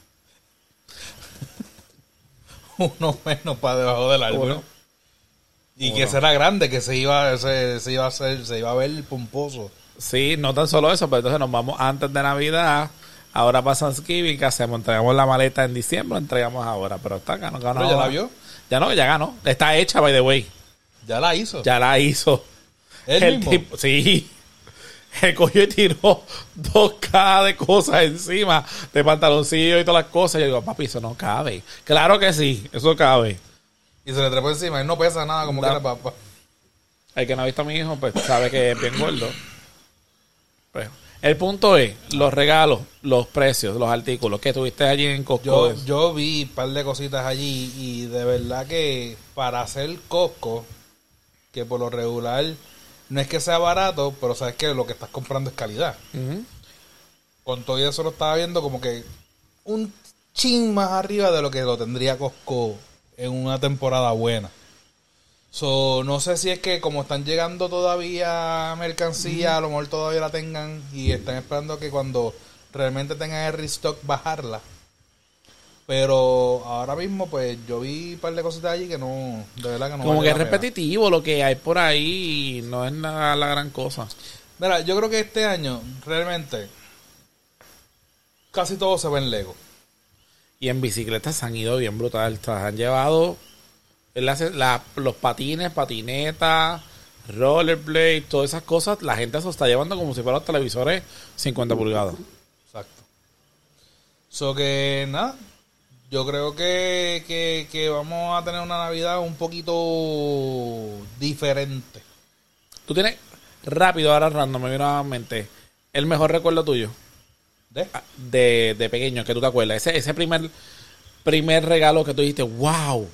Uno menos para debajo del árbol. Uno. Y Uno. que será grande, que se iba a ver pomposo. Sí, no tan solo eso, pero entonces nos vamos antes de Navidad. Ahora para Thanksgiving, ¿qué hacemos? Entregamos la maleta en diciembre, entregamos ahora. Pero está ganó. Pero ya la vio, Ya ganó. Está hecha, by the way. ya la hizo. Ya la hizo. Él El mismo. tipo, sí. El cogió y tiró 2K de cosas encima, de pantaloncillo y todas las cosas. Y yo digo, papi, eso no cabe. Claro que sí, eso cabe. Y se le trepó encima. Él no pesa nada como No. quiera papá. El que no ha visto a mi hijo, pues sabe que es bien gordo. Pues, el punto es, los regalos, los precios, los artículos que tuviste allí en Costco. Yo vi un par de cositas allí y de verdad que para hacer Costco, que por lo regular no es que sea barato, pero sabes que lo que estás comprando es calidad. Ujú. Con todo eso lo estaba viendo como que un chin más arriba de lo que lo tendría Costco en una temporada buena. So, no sé si es que como están llegando todavía mercancía, a lo mejor todavía la tengan y están esperando que cuando realmente tengan el restock bajarla. Pero ahora mismo pues yo vi un par de cositas allí que no, de verdad que no Como vale que es la pena. repetitivo lo que hay por ahí y no es nada la gran cosa. Mira, yo creo que este año realmente casi todo se ve en Lego. Y en bicicletas se han ido bien brutal. Se han llevado los patines, patinetas, rollerblade, todas esas cosas. La gente se está llevando como si fueran los televisores 50 pulgadas. Exacto. So que nada, yo creo que vamos a tener una Navidad un poquito diferente. Tú tienes, rápido, ahora random, me vino a la mente, el mejor recuerdo tuyo ¿De? de pequeño, que tú te acuerdas. Ese primer regalo que tú dijiste, wow.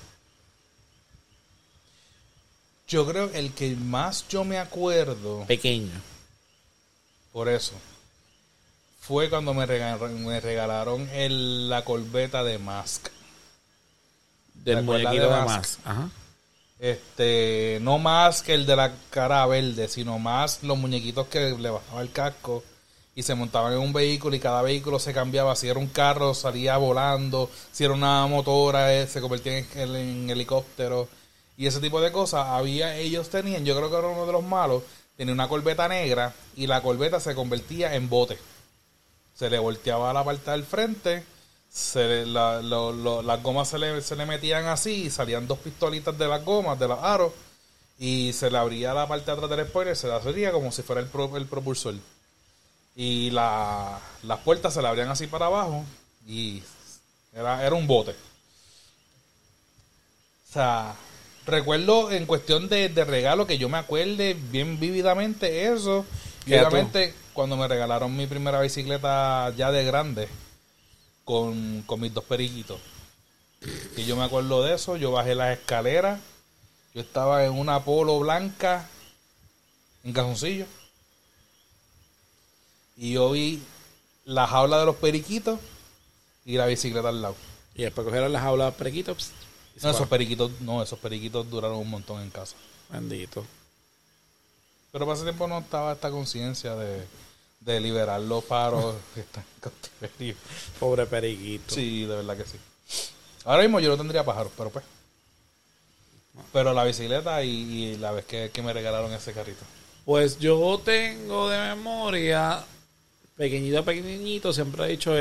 Yo creo el que más yo me acuerdo, Pequeño. por eso, fue cuando me regalaron la corbeta de Mask. Del ¿Te acuerdas muñequito de de Mask? más. Ajá. No más que el de la cara verde, sino más los muñequitos que le bajaba el casco y se montaban en un vehículo y cada vehículo se cambiaba. Si era un carro, salía volando. Si era una motora, se convertía en helicóptero. Y ese tipo de cosas. Ellos tenían, yo creo que era uno de los malos, tenía una corbeta negra y la corbeta se convertía en bote. Se le volteaba la parte del frente. Las gomas se le metían así y salían dos pistolitas de las gomas, de los aros, y se le abría la parte de atrás del spoiler, se le hacía como si fuera el propulsor. Y las puertas se le abrían así para abajo y era un bote. O sea, recuerdo en cuestión de regalo que yo me acuerde bien vívidamente eso. Y ¿Qué obviamente cuando me regalaron mi primera bicicleta ya de grande, con mis dos periquitos. Y yo me acuerdo de eso, yo bajé las escaleras, yo estaba en una polo blanca, en calzoncillo, y yo vi la jaula de los periquitos y la bicicleta al lado. Y después cogieron las jaulas prequitos. Esos periquitos duraron un montón en casa. Bendito. Pero para ese tiempo no estaba esta conciencia de liberar los paros que están en cautiverio. Pobre periquito. Sí, de verdad que sí. Ahora mismo yo no tendría pájaros, pero pues. Pero la bicicleta y la vez que me regalaron ese carrito. Pues yo tengo de memoria, pequeñito, siempre he dicho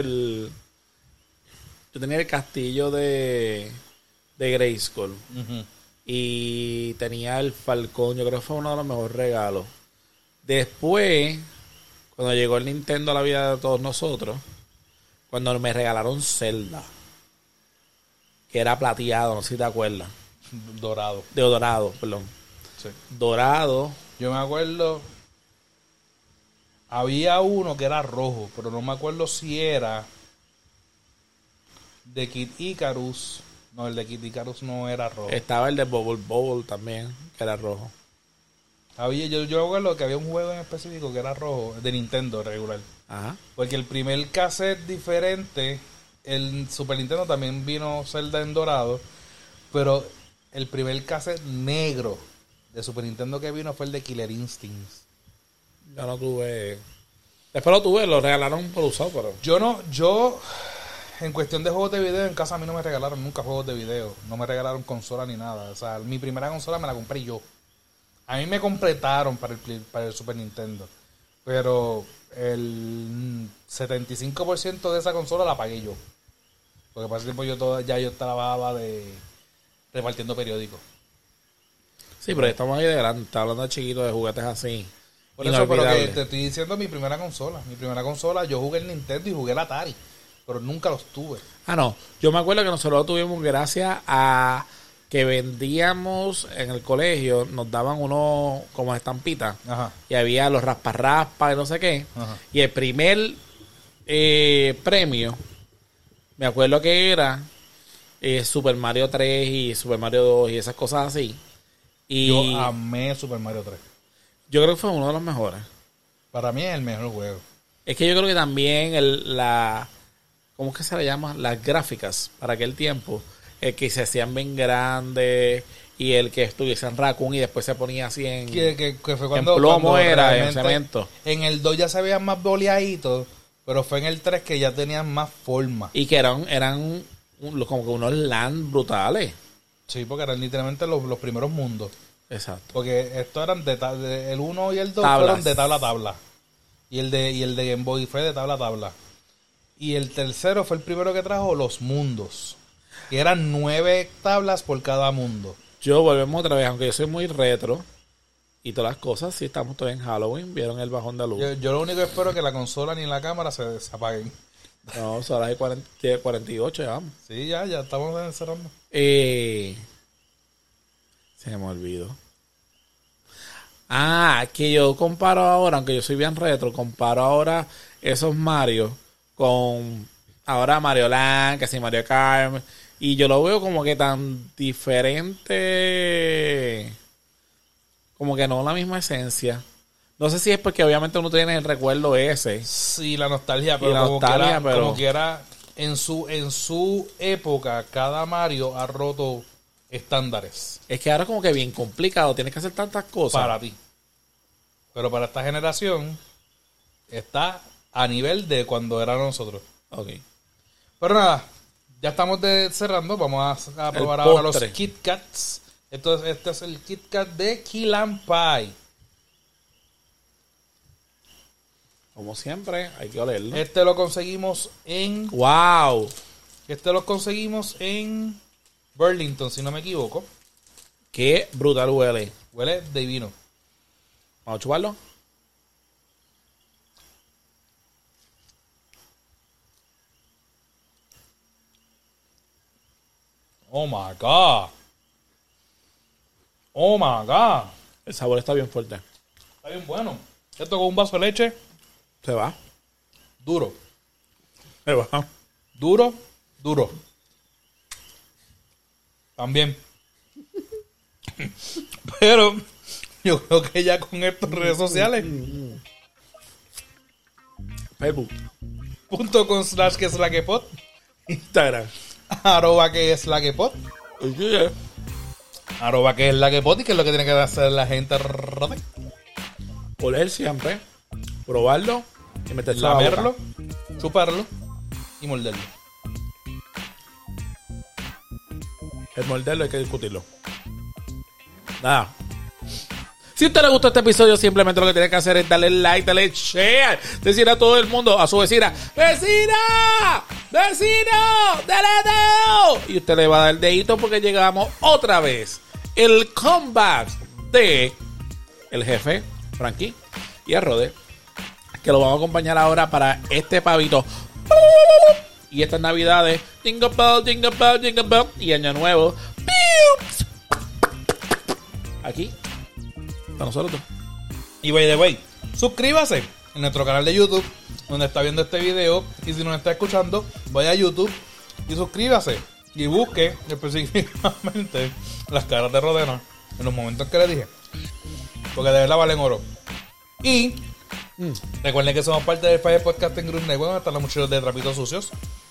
yo tenía el castillo de Grayskull. Ujú. Y tenía el Falcón, yo creo que fue uno de los mejores regalos. Después, cuando llegó el Nintendo a la vida de todos nosotros, cuando me regalaron Zelda, que era plateado, no sé si te acuerdas, Dorado. de dorado, perdón. Sí. Dorado, Yo me acuerdo. Había uno que era rojo, pero no me acuerdo si era de Kid Icarus. No, el de Kid Icarus no era rojo. Estaba el de Bubble Bobble también, que era rojo. Yo recuerdo que había un juego en específico que era rojo, de Nintendo regular. Ajá. Porque el primer cassette diferente, el Super Nintendo también vino Zelda en dorado, pero el primer cassette negro de Super Nintendo que vino fue el de Killer Instincts. Yo no tuve... Después lo tuve, lo regalaron por usado, pero... Yo, en cuestión de juegos de video, en casa a mí no me regalaron nunca juegos de video. No me regalaron consola ni nada. O sea, mi primera consola me la compré yo. A mí me completaron para el Super Nintendo. Pero el 75% de esa consola la pagué yo. Porque para ese tiempo yo trabajaba repartiendo periódicos. Sí, pero estamos ahí de grande. Está hablando de chiquito, de juguetes así. Por eso, pero que te estoy diciendo mi primera consola. Mi primera consola, yo jugué el Nintendo y jugué el Atari. Pero nunca los tuve. Ah, no. Yo me acuerdo que nosotros lo tuvimos gracias a que vendíamos en el colegio. Nos daban unos como estampitas. Ajá. Y había los raspa y no sé qué. Ajá. Y el primer premio, me acuerdo que era Super Mario 3 y Super Mario 2 y esas cosas así. Y Yo amé Super Mario 3. yo creo que fue uno de los mejores. Para mí es el mejor juego. Es que yo creo que también ¿cómo es que se le llama? Las gráficas para aquel tiempo, el que se hacían bien grandes y el que estuviese en Raccoon y después se ponía así en Que fue en cuando plomo cuando era, en realmente cemento. En el 2 ya se veían más boleaditos, pero fue en el 3 que ya tenían más forma. Y que eran como que unos land brutales. Sí, porque eran literalmente los primeros mundos. Exacto. Porque estos eran el 1 y el 2 Tablas. fueron de tabla a tabla. Y el de Game Boy fue de tabla a tabla. Y el tercero fue el primero que trajo los mundos. Que eran 9 tablas por cada mundo. Yo volvemos otra vez, aunque yo soy muy retro y todas las cosas, sí estamos todavía en Halloween, vieron el bajón de luz. Yo lo único que espero es que la consola ni la cámara se apaguen. No, son las 48, ya vamos. Sí, ya estamos encerrando. Se me olvidó. Que yo comparo ahora, aunque yo soy bien retro, comparo ahora esos Mario con ahora Mario Land, que sí, Mario Kart, y yo lo veo como que tan diferente, como que no la misma esencia. No sé si es porque obviamente uno tiene el recuerdo ese. Sí, la nostalgia, pero, la nostalgia, como quiera, en su época, cada Mario ha roto estándares Es que ahora es como que bien complicado, tienes que hacer tantas cosas. para ti. Pero para esta generación está a nivel de cuando eran nosotros. Ok. Pero nada, ya estamos cerrando. Vamos a probar El ahora los postre. Kit Kats. Este es el Kit Kat de Key Lime Pie. Como siempre, hay que olerlo. Este lo conseguimos en ¡Wow! Burlington, si no me equivoco. ¡Qué brutal huele! Huele divino. ¿Vamos a chuparlo? Oh my God. Oh my God. El sabor está bien fuerte. Está bien bueno. Esto con un vaso de leche. Se va. Duro. Se va. Duro. También. Pero yo creo que ya con estas redes sociales Facebook. .com/ que es la que pod, Instagram. @ que es la que pod, Oye. @ que es la que pod, y que es lo que tiene que hacer la gente, Oler siempre. Probarlo. Y meterse a la lamerlo, boca. chuparlo y morderlo. El morderlo hay que discutirlo. Nada. Si a usted le gustó este episodio, simplemente lo que tiene que hacer es darle like, darle share, decir a todo el mundo, a su vecina, ¡vecina! ¡Vecino! ¡Dale dedo! Y usted le va a dar el dedito porque llegamos otra vez. El comeback de el jefe, Frankie, y a Rode, que lo vamos a acompañar ahora para este pavito. Y estas navidades, jingle bell, jingle bell, jingle bell, y año nuevo. Aquí, para nosotros. Y by the way, suscríbase en nuestro canal de YouTube, donde está viendo este video. Y si nos está escuchando, vaya a YouTube, y suscríbase. Y busque específicamente las caras de Rodena en los momentos que le dije. Porque de verdad valen oro. Y recuerden que somos parte del Fire Podcasting Group Network, donde están los muchachos de Trapitos Sucios.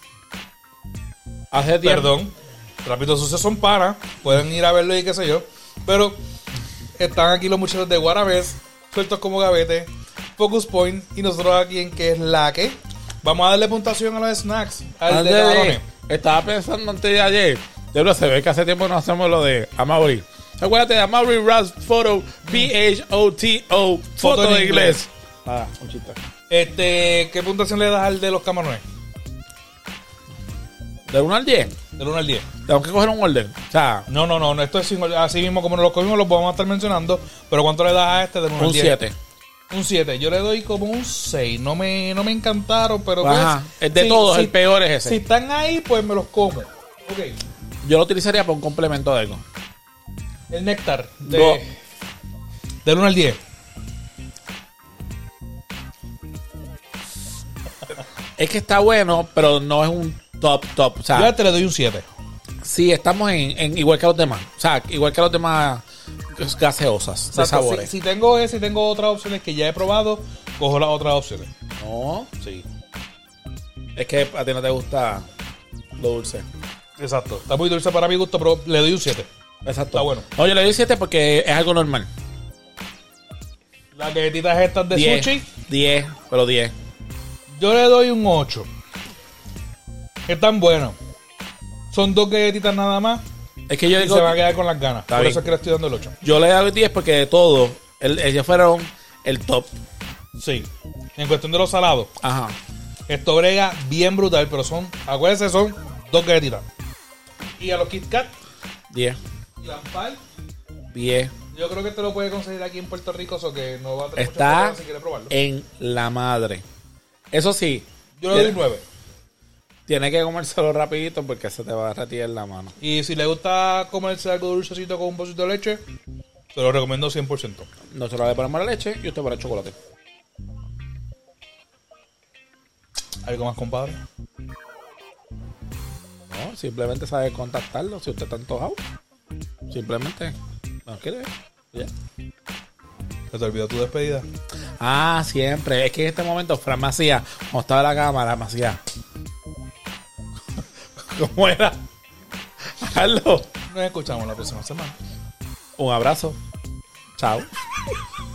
Hace tiempo. Perdón, Trapitos Sucios son panas, pueden ir a verlo y qué sé yo. Pero están aquí los muchachos de Guarabés, sueltos como gavete, Focus Point, y nosotros aquí en que es la que. Vamos a darle puntuación a los snacks. Al de camarones. Estaba pensando antes de ayer. Pero se ve que hace tiempo no hacemos lo de Amaury. Acuérdate de Amaury Ras Photo PHOTO Foto de inglés. Un chiste. ¿Qué puntuación le das al de los camarones? ¿Del 1 al 10? Del 1 al 10. Tengo que coger un orden. O sea, No. Esto es así mismo como nos lo cogimos, lo vamos a estar mencionando. Pero ¿cuánto le das a este del 1 al 10? un 7. Un 7. Yo le doy como un 6. No me encantaron, pero Ajá. pues, Es de todos, el peor es ese. Si están ahí, pues me los como. Ok. Yo lo utilizaría para un complemento de algo. El néctar. No. Del 1 al 10. Es que está bueno, pero no es un top. O Yo sea, a este le doy un 7. sí, estamos en igual que los demás. O sea, igual que los demás gaseosas de sabores. Si tengo otras opciones que ya he probado, cojo las otras opciones. No, Sí. es que a ti no te gusta lo dulce. Exacto. Está muy dulce para mi gusto, pero le doy un 7. Exacto. Está bueno. No, yo le doy 7 porque es algo normal. Las galletitas estas de 10, sushi, 10, pero 10. yo le doy un 8. Están buenos. Son 2 galletitas nada más Es que yo y digo, se va a quedar con las ganas. Está Por bien. eso es que le estoy dando el 8. yo le doy 10 porque de todo, ellos fueron el top. Sí. En cuestión de los salados, Ajá. esto brega bien brutal, pero acuérdense, son 2 galletitas. Y a los Kit Kat 10, y las Pie, 10. yo creo que te lo puede conseguir aquí en Puerto Rico, o que no va a tener mucho Está problema si quiere probarlo. en la madre. Eso sí, Yo le doy un 9. tiene que comérselo rapidito porque se te va a retirar la mano. Y si le gusta comerse algo dulcecito con un pocito de leche, te lo recomiendo 100%. Nosotros le ponemos la leche y usted pone el chocolate. ¿Algo más, compadre? No, simplemente sabe contactarlo si usted está antojado. Simplemente no quiere ver. Ya. ¿Se te olvidó tu despedida? Ah, siempre. Es que en este momento Fran me hacía, cuando estaba la cámara, me hacía. ¿Cómo era? Hazlo. Nos escuchamos la próxima semana. Un abrazo. Chao.